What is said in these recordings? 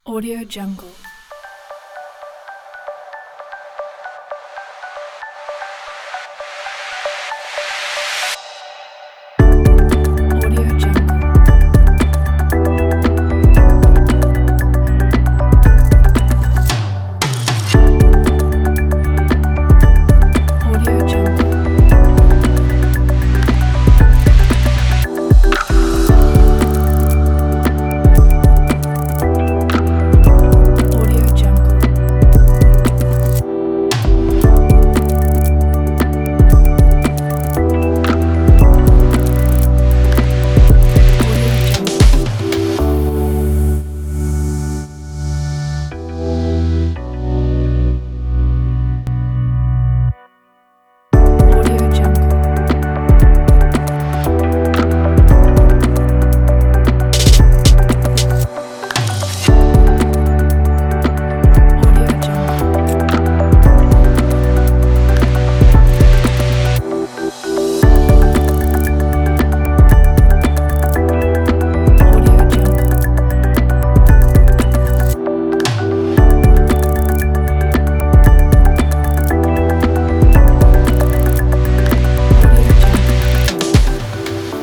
Audio Jungle. Audio Jungle. Audio Jungle. Audio Jungle. Audio Jungle. Audio Jungle. Audio Jungle. Audio Jungle. Audio Jungle.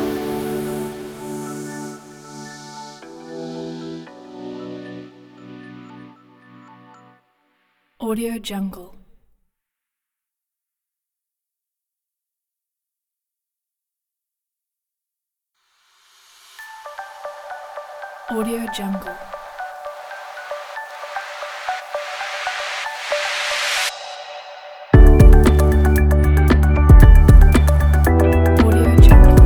Audio Jungle. Audio Jungle. Audio Jungle.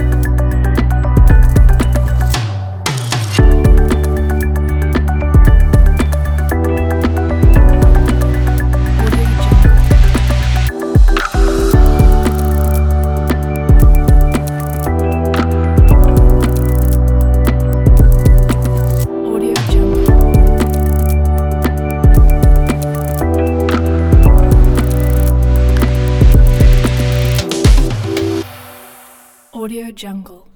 Audio Jungle. Audio Jungle. Audio Jungle.